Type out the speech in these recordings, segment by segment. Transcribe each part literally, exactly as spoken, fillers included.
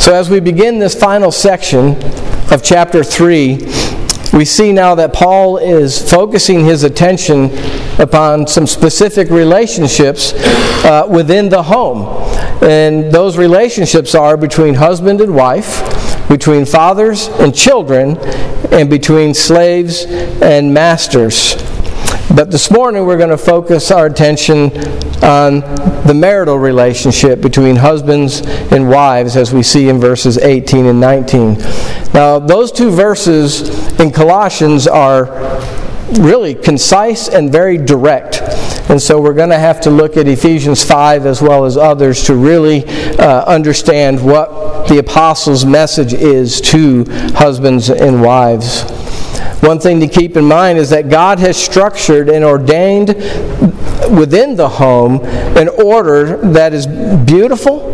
So as we begin this final section of chapter three, we see now that Paul is focusing his attention upon some specific relationships uh, within the home. And those relationships are between husband and wife, between fathers and children, and between slaves and masters. But this morning we're going to focus our attention on the marital relationship between husbands and wives, as we see in verses eighteen and nineteen. Now, those two verses in Colossians are really concise and very direct. And so we're going to have to look at Ephesians five as well as others to really uh, understand what the apostles' message is to husbands and wives. One thing to keep in mind is that God has structured and ordained within the home an order that is beautiful.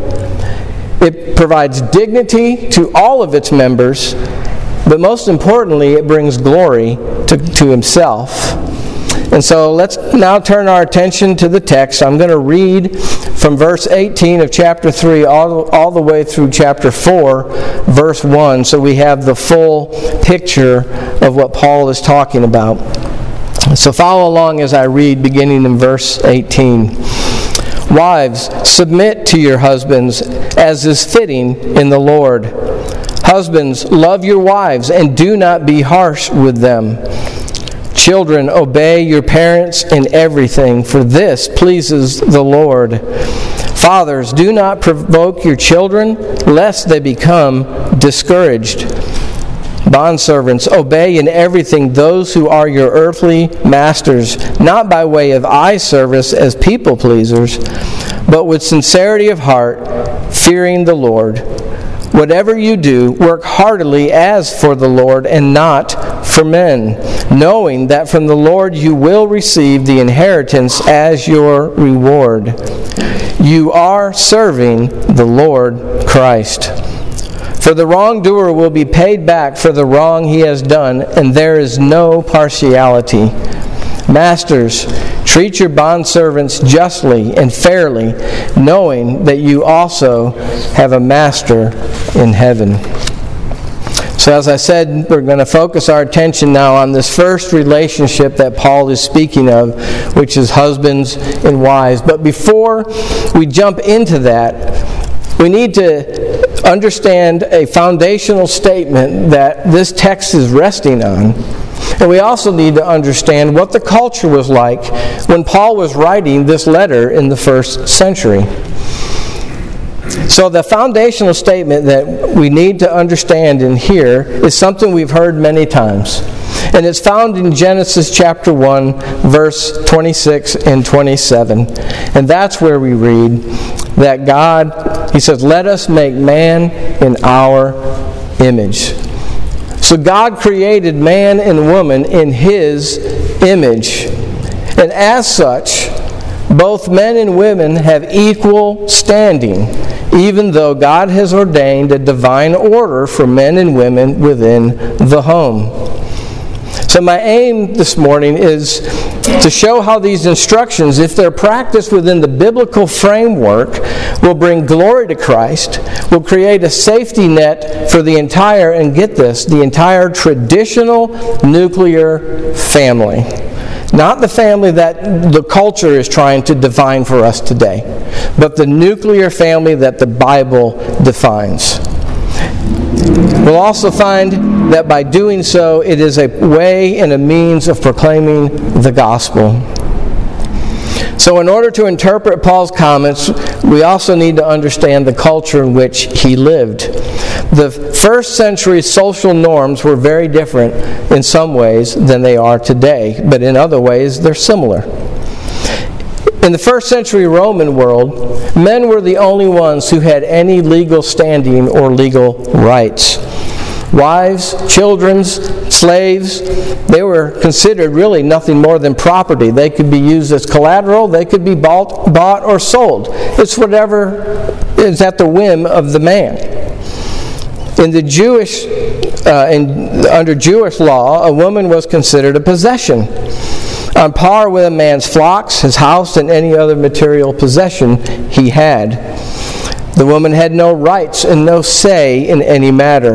It provides dignity to all of its members, but most importantly, it brings glory to, to Himself. And so let's now turn our attention to the text. I'm going to read from verse eighteen of chapter three all, all the way through chapter four, verse one, so we have the full picture of what Paul is talking about. So follow along as I read, beginning in verse eighteen. Wives, submit to your husbands as is fitting in the Lord. Husbands, love your wives and do not be harsh with them. Children, obey your parents in everything, for this pleases the Lord. Fathers, do not provoke your children, lest they become discouraged. Bondservants, obey in everything those who are your earthly masters, not by way of eye service as people pleasers, but with sincerity of heart, fearing the Lord. Whatever you do, work heartily as for the Lord and not for men, knowing that from the Lord you will receive the inheritance as your reward. You are serving the Lord Christ. For the wrongdoer will be paid back for the wrong he has done, and there is no partiality. Masters, treat your bondservants justly and fairly, knowing that you also have a master in heaven. So as I said, we're going to focus our attention now on this first relationship that Paul is speaking of, which is husbands and wives. But before we jump into that, we need to understand a foundational statement that this text is resting on. And we also need to understand what the culture was like when Paul was writing this letter in the first century. So the foundational statement that we need to understand in here is something we've heard many times. And it's found in Genesis chapter one, verse twenty-six and twenty-seven. And that's where we read that God, He says, let us make man in our image. So God created man and woman in His image. And as such, both men and women have equal standing, even though God has ordained a divine order for men and women within the home. So my aim this morning is to show how these instructions, if they're practiced within the biblical framework, will bring glory to Christ, will create a safety net for the entire, and get this, the entire traditional nuclear family. Not the family that the culture is trying to define for us today, but the nuclear family that the Bible defines. We'll also find that by doing so, it is a way and a means of proclaiming the gospel. So in order to interpret Paul's comments, we also need to understand the culture in which he lived. The first century social norms were very different in some ways than they are today, but in other ways they're similar. In the first century Roman world, men were the only ones who had any legal standing or legal rights. Wives, children, slaves, they were considered really nothing more than property. They could be used as collateral, they could be bought, bought or sold. It's whatever is at the whim of the man. In the Jewish, uh, in, under Jewish law, a woman was considered a possession, on par with a man's flocks, his house, and any other material possession he had. The woman had no rights and no say in any matter.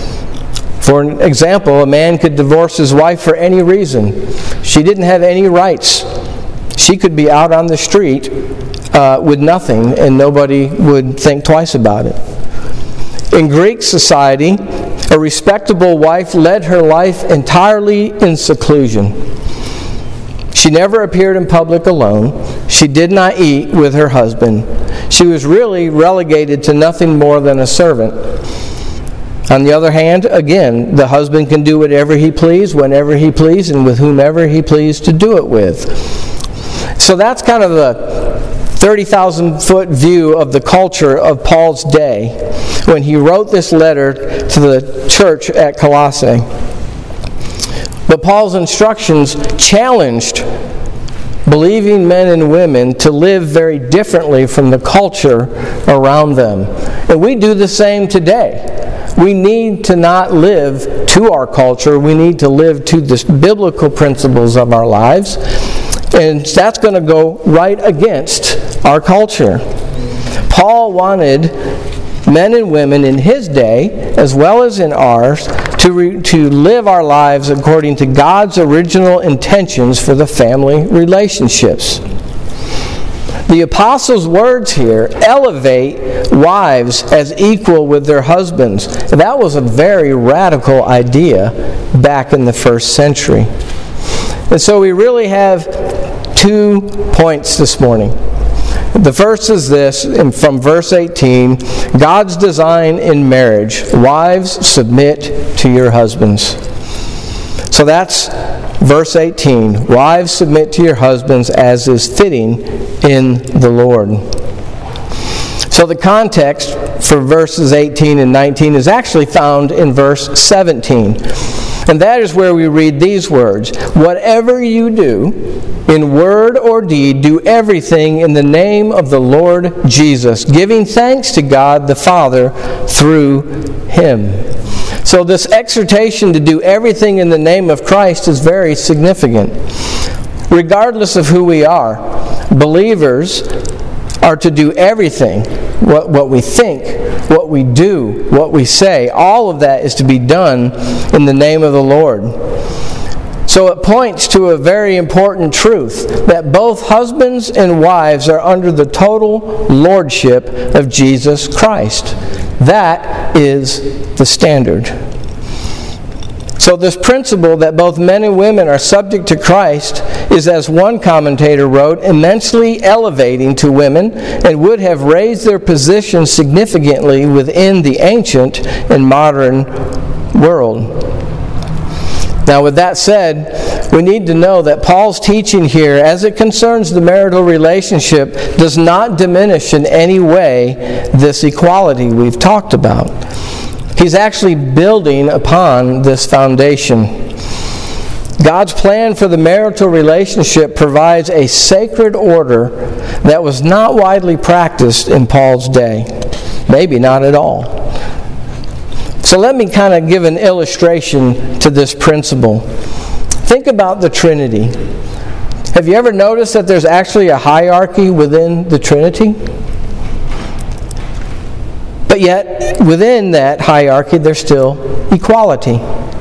For example, a man could divorce his wife for any reason. She didn't have any rights. She could be out on the street uh, with nothing, and nobody would think twice about it. In Greek society, a respectable wife led her life entirely in seclusion. She never appeared in public alone. She did not eat with her husband. She was really relegated to nothing more than a servant. On the other hand, again, the husband can do whatever he pleased, whenever he pleased, and with whomever he pleased to do it with. So that's kind of the thirty thousand foot view of the culture of Paul's day when he wrote this letter to the church at Colossae. But Paul's instructions challenged believing men and women to live very differently from the culture around them. And we do the same today. We need to not live to our culture. We need to live to the biblical principles of our lives. And that's going to go right against our culture. Paul wanted men and women in his day, as well as in ours, to, re- to live our lives according to God's original intentions for the family relationships. The apostles' words here elevate wives as equal with their husbands. That was a very radical idea back in the first century. And so we really have two points this morning. The first is this, from verse eighteen, God's design in marriage. Wives, submit to your husbands. So that's verse eighteen. Wives, submit to your husbands as is fitting in the Lord. So the context for verses eighteen and nineteen is actually found in verse seventeen. And that is where we read these words. Whatever you do, in word or deed, do everything in the name of the Lord Jesus, giving thanks to God the Father through Him. So this exhortation to do everything in the name of Christ is very significant. Regardless of who we are, believers are to do everything. What, what we think, what we do, what we say, all of that is to be done in the name of the Lord. So it points to a very important truth, that both husbands and wives are under the total lordship of Jesus Christ. That is the standard. So this principle that both men and women are subject to Christ is, as one commentator wrote, immensely elevating to women and would have raised their position significantly within the ancient and modern world. Now, with that said, we need to know that Paul's teaching here, as it concerns the marital relationship, does not diminish in any way this equality we've talked about. He's actually building upon this foundation. God's plan for the marital relationship provides a sacred order that was not widely practiced in Paul's day. Maybe not at all. So let me kind of give an illustration to this principle. Think about the Trinity. Have you ever noticed that there's actually a hierarchy within the Trinity? But yet, within that hierarchy, there's still equality.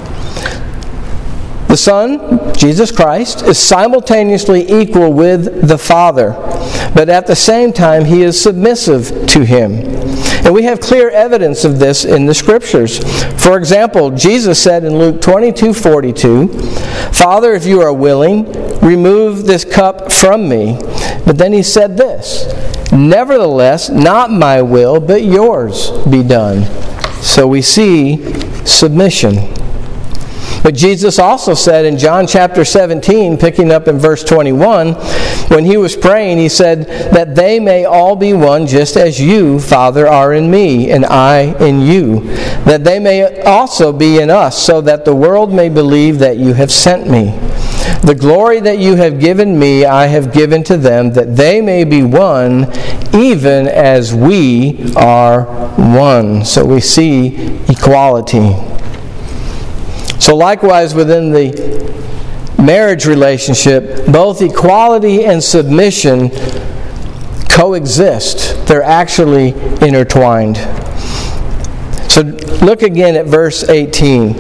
The Son, Jesus Christ, is simultaneously equal with the Father, but at the same time, He is submissive to Him. And we have clear evidence of this in the Scriptures. For example, Jesus said in Luke twenty-two forty-two, Father, if you are willing, remove this cup from me. But then He said this, nevertheless, not my will, but yours be done. So we see submission. But Jesus also said in John chapter seventeen, picking up in verse twenty-one, when He was praying, He said, that they may all be one, just as you, Father, are in me, and I in you, that they may also be in us, so that the world may believe that you have sent me. The glory that you have given me, I have given to them, that they may be one, even as we are one. So we see equality. So likewise, within the marriage relationship, both equality and submission coexist. They're actually intertwined. So look again at verse eighteen.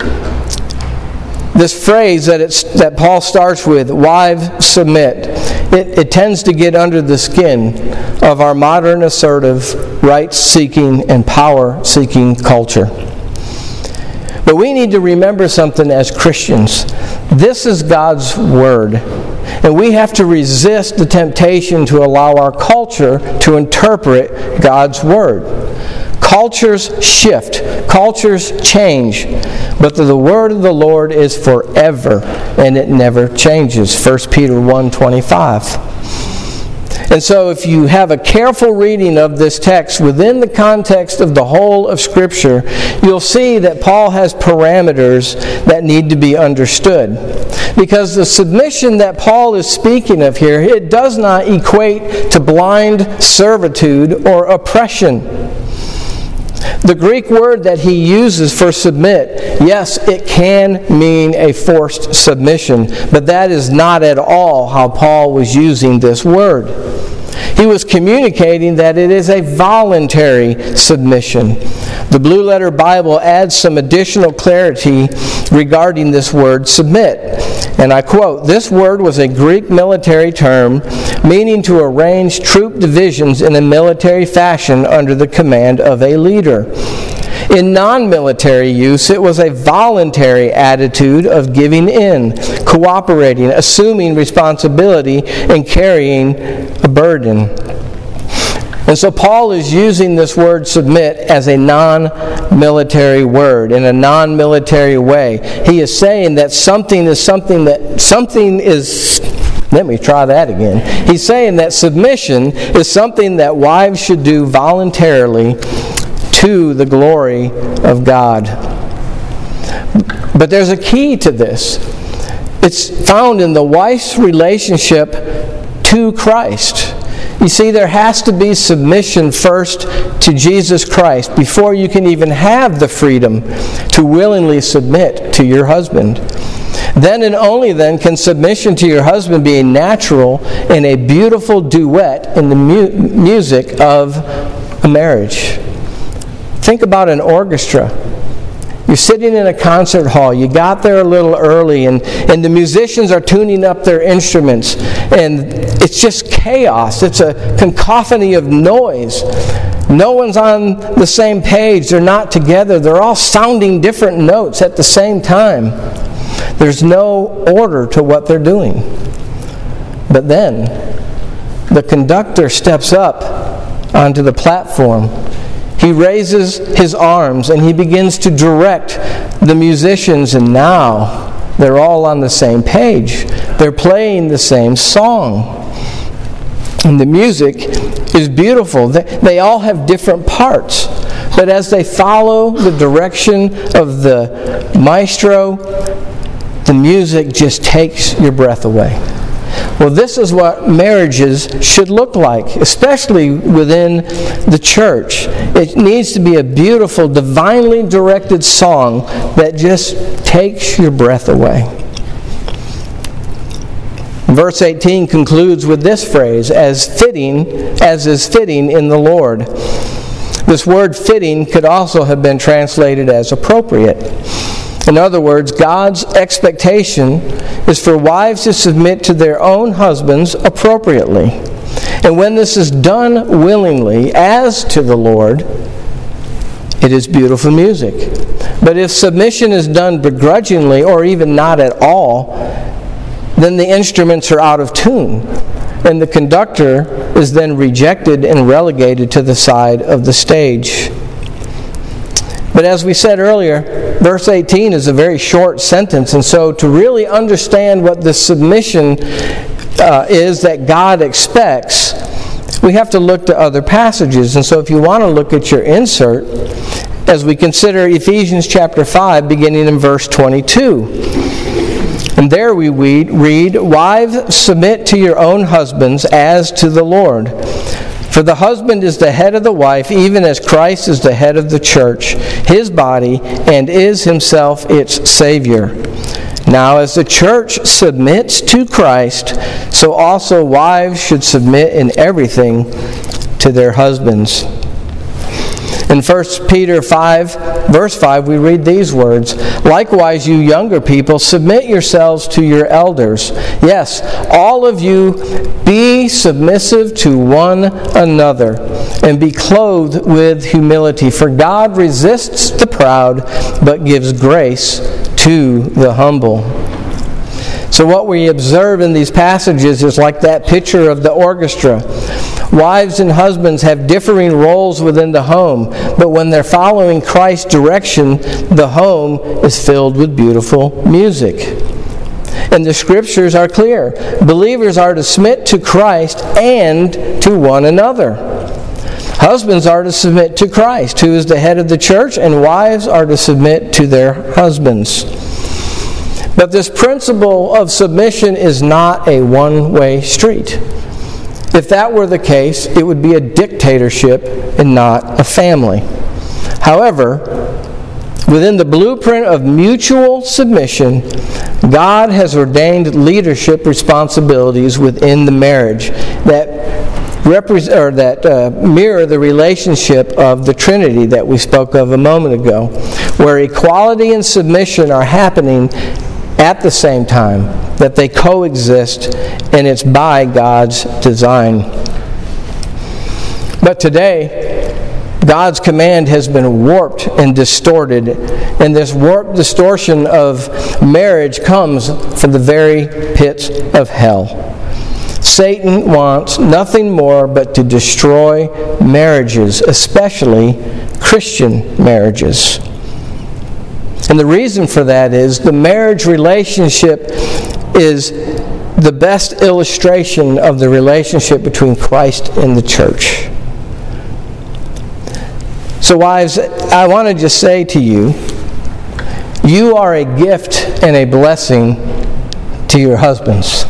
This phrase that it's that Paul starts with, wives submit, it, it tends to get under the skin of our modern assertive, rights-seeking, and power-seeking culture. But we need to remember something as Christians. This is God's Word. And we have to resist the temptation to allow our culture to interpret God's Word. Cultures shift. Cultures change. But the, the Word of the Lord is forever, and it never changes. First Peter one twenty-five. And so if you have a careful reading of this text within the context of the whole of Scripture, you'll see that Paul has parameters that need to be understood. Because the submission that Paul is speaking of here, it does not equate to blind servitude or oppression. The Greek word that he uses for submit, yes, it can mean a forced submission, but that is not at all how Paul was using this word. He was communicating that it is a voluntary submission. The Blue Letter Bible adds some additional clarity regarding this word submit. And I quote, "This word was a Greek military term meaning to arrange troop divisions in a military fashion under the command of a leader. In non-military use, it was a voluntary attitude of giving in, cooperating, assuming responsibility, and carrying a burden." And so Paul is using this word submit as a non-military word, in a non-military way. He is saying that something is something that, something is, let me try that again. He's saying that submission is something that wives should do voluntarily to the glory of God. But there's a key to this. It's found in the wife's relationship to Christ. You see, there has to be submission first to Jesus Christ before you can even have the freedom to willingly submit to your husband. Then and only then can submission to your husband be a natural and a beautiful duet in the mu- music of a marriage. Think about an orchestra. You're sitting in a concert hall. You got there a little early, and, and the musicians are tuning up their instruments. And it's just chaos. It's a cacophony of noise. No one's on the same page. They're not together. They're all sounding different notes at the same time. There's no order to what they're doing. But then, the conductor steps up onto the platform. He raises his arms and he begins to direct the musicians, and now they're all on the same page. They're playing the same song. And the music is beautiful. They, they all have different parts. But as they follow the direction of the maestro, the music just takes your breath away. Well, this is what marriages should look like, especially within the church. It needs to be a beautiful, divinely directed song that just takes your breath away. Verse eighteen concludes with this phrase, as fitting, as is fitting in the Lord. This word fitting could also have been translated as appropriate. In other words, God's expectation is for wives to submit to their own husbands appropriately. And when this is done willingly, as to the Lord, it is beautiful music. But if submission is done begrudgingly or even not at all, then the instruments are out of tune, and the conductor is then rejected and relegated to the side of the stage. But as we said earlier, verse eighteen is a very short sentence, and so to really understand what this submission uh, is that God expects, we have to look to other passages. And so if you want to look at your insert, as we consider Ephesians chapter five, beginning in verse twenty-two. And there we read, "Wives, submit to your own husbands as to the Lord. For the husband is the head of the wife, even as Christ is the head of the church, his body, and is himself its Savior. Now, as the church submits to Christ, so also wives should submit in everything to their husbands. In First Peter five, verse five, we read these words, "Likewise, you younger people, submit yourselves to your elders. Yes, all of you be submissive to one another, and be clothed with humility. For God resists the proud, but gives grace to the humble." So what we observe in these passages is like that picture of the orchestra. Wives and husbands have differing roles within the home, but when they're following Christ's direction, the home is filled with beautiful music. And the Scriptures are clear. Believers are to submit to Christ and to one another. Husbands are to submit to Christ, who is the head of the church, and wives are to submit to their husbands. But this principle of submission is not a one-way street. If that were the case, it would be a dictatorship and not a family. However, within the blueprint of mutual submission, God has ordained leadership responsibilities within the marriage that represent or that uh, mirror the relationship of the Trinity that we spoke of a moment ago, where equality and submission are happening at the same time, that they coexist, and it's by God's design. But today, God's command has been warped and distorted, and this warped distortion of marriage comes from the very pits of hell. Satan wants nothing more but to destroy marriages, especially Christian marriages. And the reason for that is the marriage relationship is the best illustration of the relationship between Christ and the church. So wives, I want to just say to you, you are a gift and a blessing to your husbands.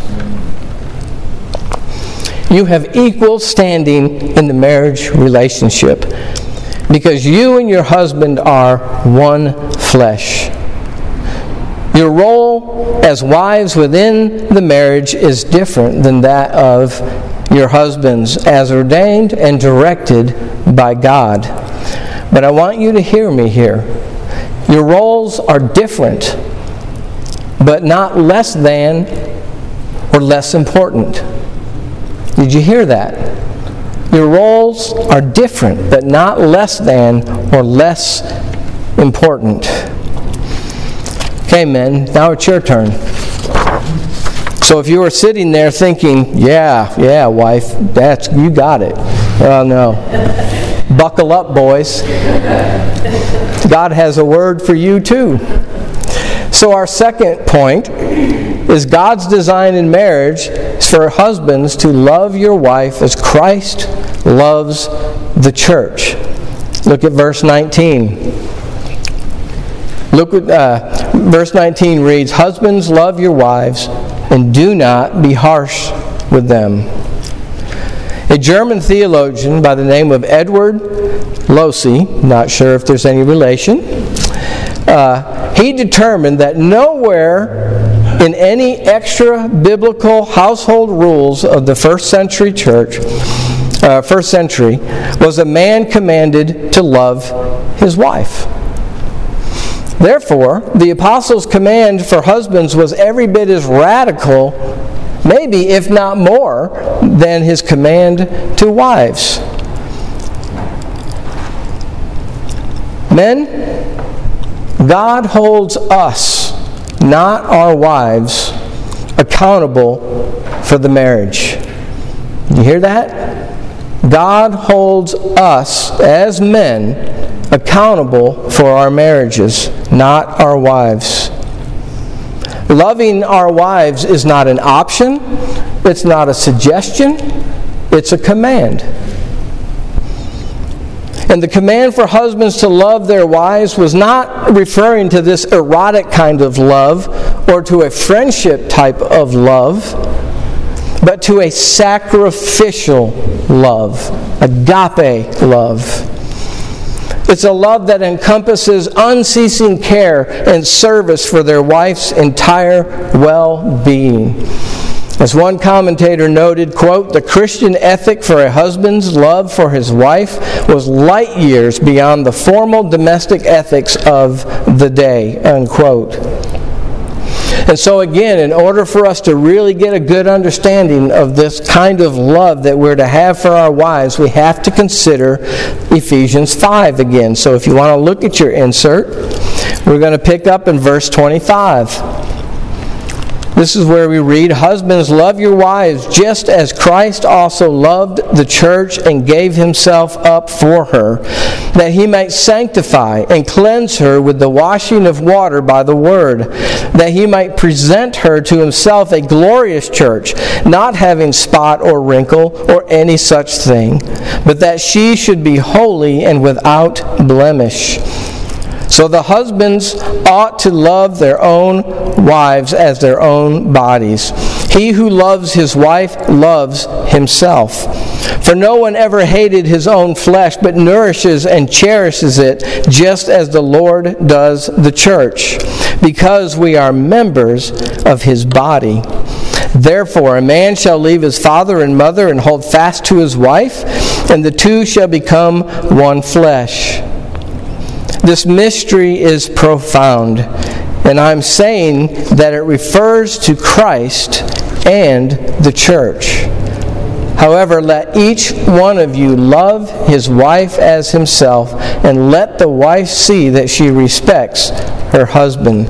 You have equal standing in the marriage relationship, because you and your husband are one flesh. Your role as wives within the marriage is different than that of your husbands, as ordained and directed by God. But I want you to hear me here. Your roles are different, but not less than or less important. Did you hear that? Your roles are different, but not less than or less important. Okay, men, now it's your turn. So if you were sitting there thinking, yeah, yeah, wife, that's you got it. Oh, no. Buckle up, boys. God has a word for you, too. So our second point is God's design in marriage is for husbands to love your wife as Christ loves the church. Look at verse nineteen. Look at uh, verse nineteen reads, "Husbands, love your wives, and do not be harsh with them." A German theologian by the name of Edward Lossy, not sure if there's any relation, uh, he determined that nowhere in any extra biblical household rules of the first century church, uh, first century, was a man commanded to love his wife. Therefore, the apostles' command for husbands was every bit as radical, maybe if not more, than his command to wives. Men, God holds us, not our wives, accountable for the marriage. You hear that? God holds us as men accountable for our marriages, not our wives. Loving our wives is not an option, it's not a suggestion, it's a command. And the command for husbands to love their wives was not referring to this erotic kind of love or to a friendship type of love, but to a sacrificial love, agape love. It's a love that encompasses unceasing care and service for their wife's entire well-being. As one commentator noted, quote, "The Christian ethic for a husband's love for his wife was light years beyond the formal domestic ethics of the day," unquote. And so again, in order for us to really get a good understanding of this kind of love that we're to have for our wives, we have to consider Ephesians five again. So if you want to look at your insert, we're going to pick up in verse twenty-five. This is where we read, "Husbands, love your wives just as Christ also loved the church and gave himself up for her, that he might sanctify and cleanse her with the washing of water by the word, that he might present her to himself a glorious church, not having spot or wrinkle or any such thing, but that she should be holy and without blemish. So the husbands ought to love their own wives as their own bodies. He who loves his wife loves himself. For no one ever hated his own flesh, but nourishes and cherishes it, just as the Lord does the church, because we are members of his body. Therefore, a man shall leave his father and mother and hold fast to his wife, and the two shall become one flesh." This mystery is profound, and I'm saying that it refers to Christ and the church. However, let each one of you love his wife as himself, and let the wife see that she respects her husband.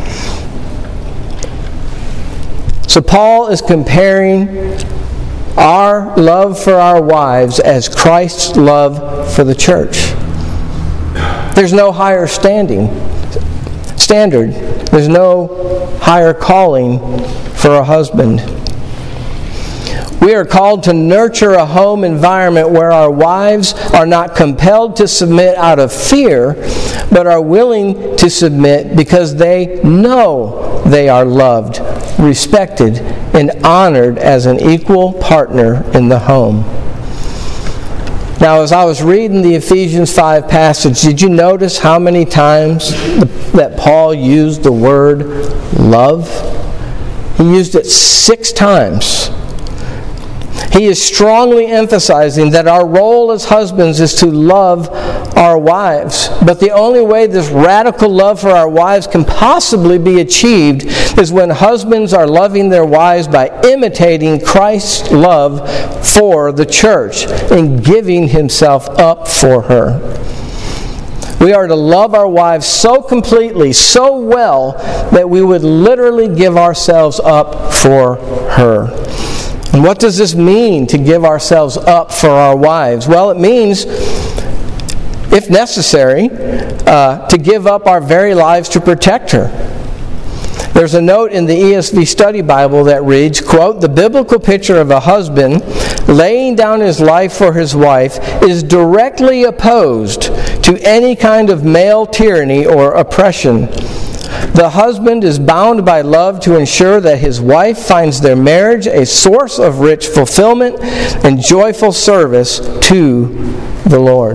So Paul is comparing our love for our wives as Christ's love for the church. There's no higher standing, standard. There's no higher calling for a husband. We are called to nurture a home environment where our wives are not compelled to submit out of fear, but are willing to submit because they know they are loved, respected, and honored as an equal partner in the home. Now, as I was reading the Ephesians five passage, did you notice how many times that Paul used the word love? He used it six times. He is strongly emphasizing that our role as husbands is to love our wives. But the only way this radical love for our wives can possibly be achieved is when husbands are loving their wives by imitating Christ's love for the church and giving himself up for her. We are to love our wives so completely, so well, that we would literally give ourselves up for her. And what does this mean, to give ourselves up for our wives? Well, it means, if necessary, uh, to give up our very lives to protect her. There's a note in the E S V Study Bible that reads, quote, "The biblical picture of a husband laying down his life for his wife is directly opposed to any kind of male tyranny or oppression. The husband is bound by love to ensure that his wife finds their marriage a source of rich fulfillment and joyful service to the Lord."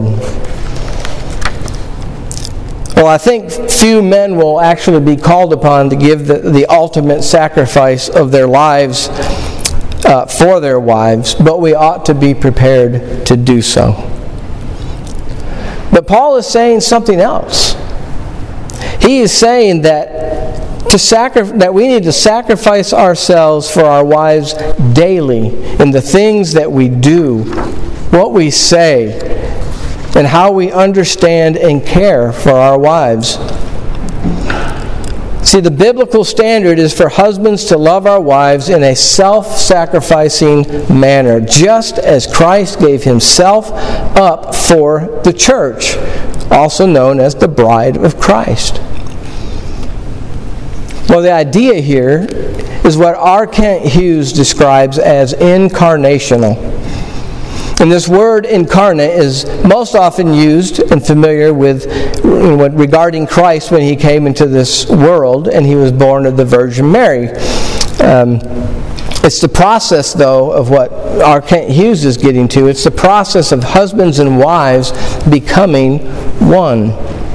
Well, I think few men will actually be called upon to give the, the ultimate sacrifice of their lives uh, for their wives, but we ought to be prepared to do so. But Paul is saying something else. He is saying that to sacri- that we need to sacrifice ourselves for our wives daily in the things that we do, what we say, and how we understand and care for our wives. See, the biblical standard is for husbands to love our wives in a self-sacrificing manner, just as Christ gave himself up for the church, also known as the bride of Christ. Well, the idea here is what R. Kent Hughes describes as incarnational. And this word incarnate is most often used and familiar with you know, regarding Christ when he came into this world and he was born of the Virgin Mary. Um, it's the process, though, of what R. Kent Hughes is getting to. It's the process of husbands and wives becoming one.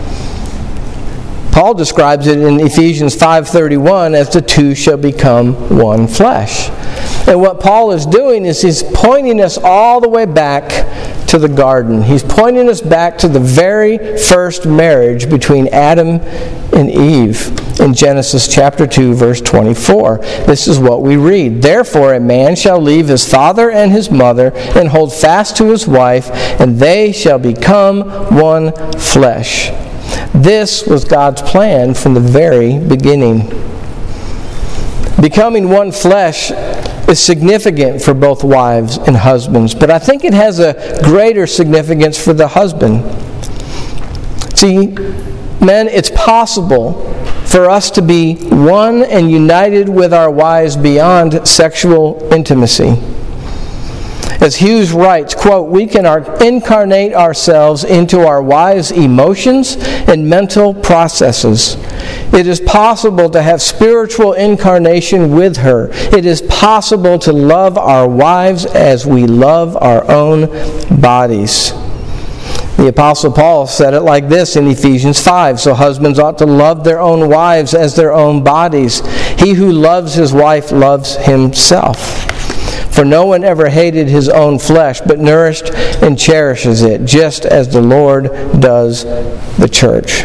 Paul describes it in Ephesians five thirty-one as the two shall become one flesh. And what Paul is doing is he's pointing us all the way back to the garden. He's pointing us back to the very first marriage between Adam and Eve in Genesis chapter two, verse twenty-four. This is what we read. Therefore a man shall leave his father and his mother and hold fast to his wife, and they shall become one flesh. This was God's plan from the very beginning. Becoming one flesh is significant for both wives and husbands, but I think it has a greater significance for the husband. See, men, it's possible for us to be one and united with our wives beyond sexual intimacy. As Hughes writes, quote, we can incarnate ourselves into our wives' emotions and mental processes. It is possible to have spiritual incarnation with her. It is possible to love our wives as we love our own bodies. The Apostle Paul said it like this in Ephesians five. So husbands ought to love their own wives as their own bodies. He who loves his wife loves himself. For no one ever hated his own flesh, but nourished and cherishes it, just as the Lord does the church.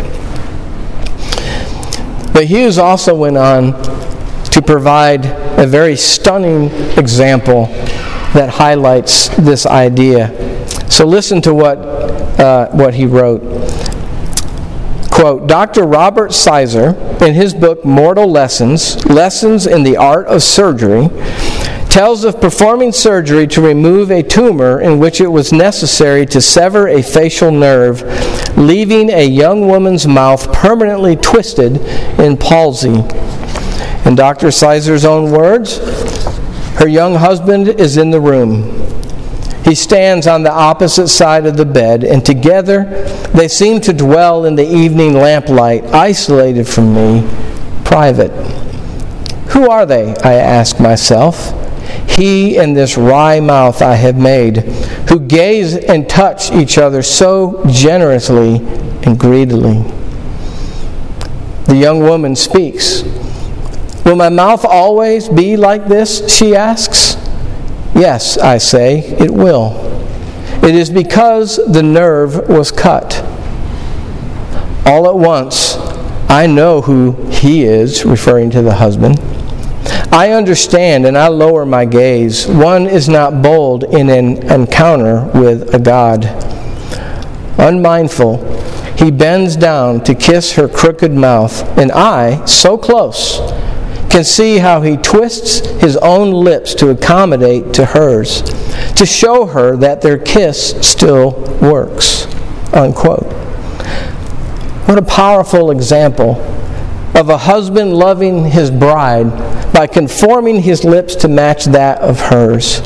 But Hughes also went on to provide a very stunning example that highlights this idea. So listen to what, uh, what he wrote. Quote, Doctor Robert Sizer, in his book Mortal Lessons, Lessons in the Art of Surgery, tells of performing surgery to remove a tumor in which it was necessary to sever a facial nerve, leaving a young woman's mouth permanently twisted in palsy. In Doctor Sizer's own words, her young husband is in the room. He stands on the opposite side of the bed, and together they seem to dwell in the evening lamplight, isolated from me, private. Who are they? I ask myself. He and this wry mouth I have made, who gaze and touch each other so generously and greedily. The young woman speaks. Will my mouth always be like this? She asks. Yes, I say, it will. It is because the nerve was cut. All at once, I know who he is, referring to the husband. I understand and I lower my gaze. One is not bold in an encounter with a God. Unmindful, he bends down to kiss her crooked mouth, and I, so close, can see how he twists his own lips to accommodate to hers, to show her that their kiss still works. Unquote. What a powerful example of a husband loving his bride by conforming his lips to match that of hers.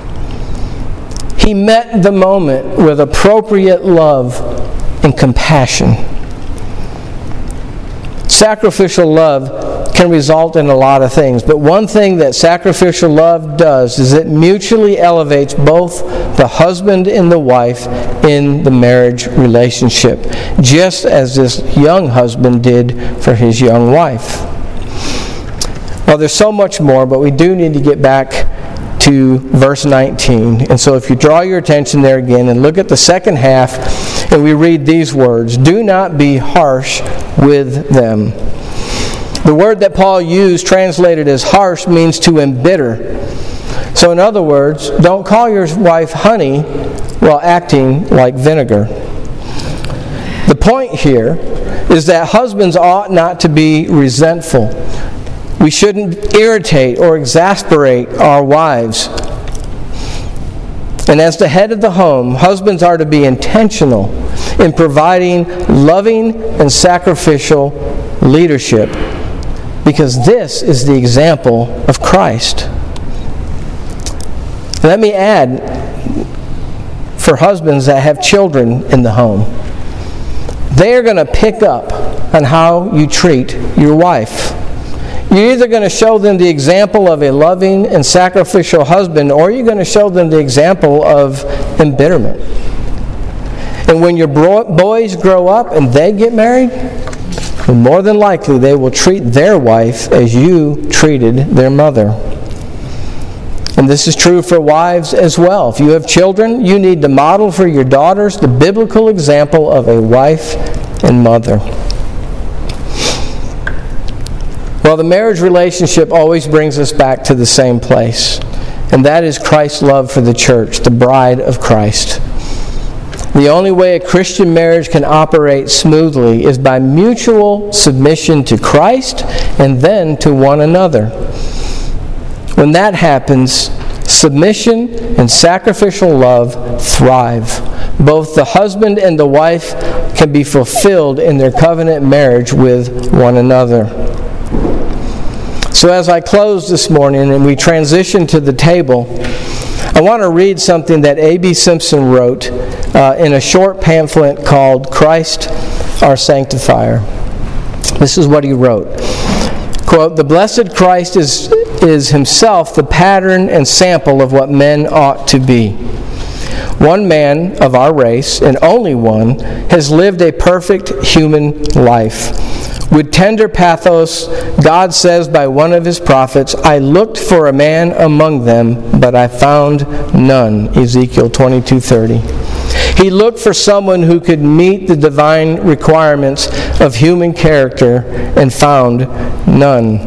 He met the moment with appropriate love and compassion. Sacrificial love can result in a lot of things, but one thing that sacrificial love does is it mutually elevates both the husband and the wife in the marriage relationship, just as this young husband did for his young wife. Well, there's so much more, but we do need to get back to verse nineteen. And so if you draw your attention there again and look at the second half, and we read these words, do not be harsh with them. The word that Paul used, translated as harsh, means to embitter. So in other words, don't call your wife honey while acting like vinegar. The point here is that husbands ought not to be resentful. We shouldn't irritate or exasperate our wives. And as the head of the home, husbands are to be intentional in providing loving and sacrificial leadership, because this is the example of Christ. Let me add, for husbands that have children in the home, they are going to pick up on how you treat your wife. You're either going to show them the example of a loving and sacrificial husband, or you're going to show them the example of embitterment. And when your bro- boys grow up and they get married, well, more than likely they will treat their wife as you treated their mother. And this is true for wives as well. If you have children, you need to model for your daughters the biblical example of a wife and mother. Well, the marriage relationship always brings us back to the same place, and that is Christ's love for the church, the bride of Christ. The only way a Christian marriage can operate smoothly is by mutual submission to Christ and then to one another. When that happens, submission and sacrificial love thrive. Both the husband and the wife can be fulfilled in their covenant marriage with one another. So as I close this morning and we transition to the table, I want to read something that A B Simpson wrote uh, in a short pamphlet called Christ Our Sanctifier. This is what he wrote. Quote, "The blessed Christ is, is himself the pattern and sample of what men ought to be. One man of our race, and only one, has lived a perfect human life. With tender pathos, God says by one of his prophets, 'I looked for a man among them, but I found none.'" Ezekiel twenty-two thirty. He looked for someone who could meet the divine requirements of human character and found none.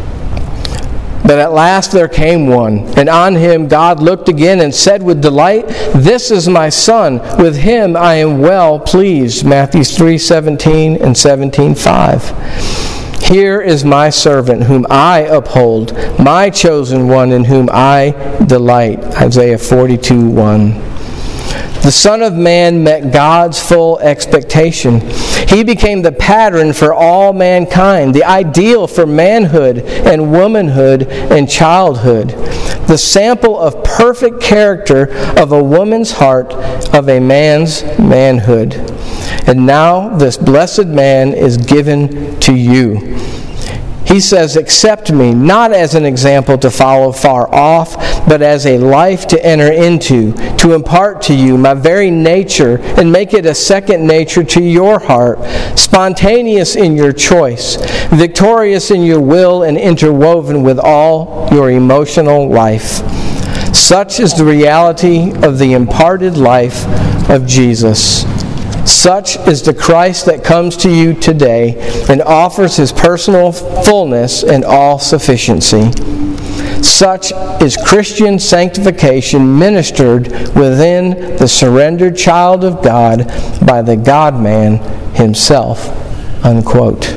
But at last there came one, and on him God looked again and said with delight, "This is my Son, with him I am well pleased." Matthew three seventeen and seventeen five. "Here is my servant whom I uphold, my chosen one in whom I delight." Isaiah forty-two one. The Son of Man met God's full expectation. He became the pattern for all mankind, the ideal for manhood and womanhood and childhood, the sample of perfect character of a woman's heart, of a man's manhood. And now this blessed man is given to you. He says, "Accept me, not as an example to follow far off, but as a life to enter into, to impart to you my very nature and make it a second nature to your heart, spontaneous in your choice, victorious in your will, and interwoven with all your emotional life." Such is the reality of the imparted life of Jesus. Such is the Christ that comes to you today and offers his personal fullness and all-sufficiency. Such is Christian sanctification ministered within the surrendered child of God by the God-man himself. Unquote.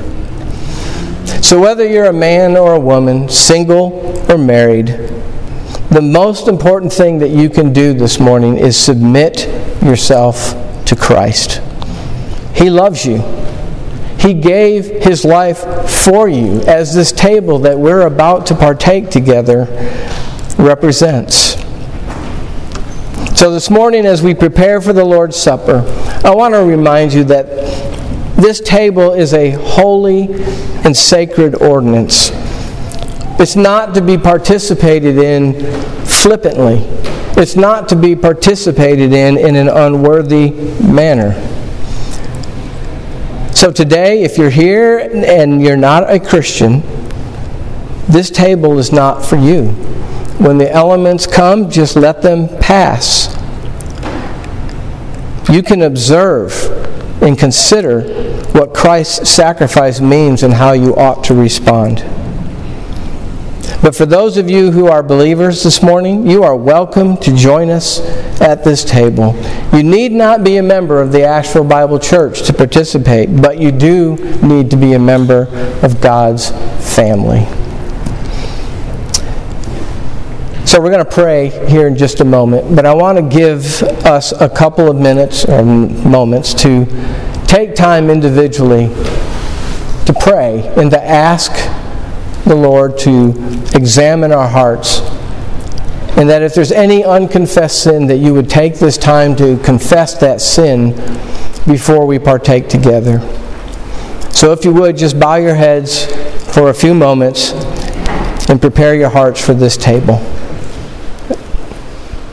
So whether you're a man or a woman, single or married, the most important thing that you can do this morning is submit yourself to Christ. He loves you. He gave his life for you, as this table that we're about to partake together represents. So this morning, as we prepare for the Lord's Supper, I want to remind you that this table is a holy and sacred ordinance. It's not to be participated in flippantly. It's not to be participated in in an unworthy manner. So today, if you're here and you're not a Christian, this table is not for you. When the elements come, just let them pass. You can observe and consider what Christ's sacrifice means and how you ought to respond. But for those of you who are believers this morning, you are welcome to join us at this table. You need not be a member of the Asheville Bible Church to participate, but you do need to be a member of God's family. So we're going to pray here in just a moment, but I want to give us a couple of minutes or moments to take time individually to pray and to ask the Lord to examine our hearts, and that if there's any unconfessed sin, that you would take this time to confess that sin before we partake together. So if you would, just bow your heads for a few moments and prepare your hearts for this table.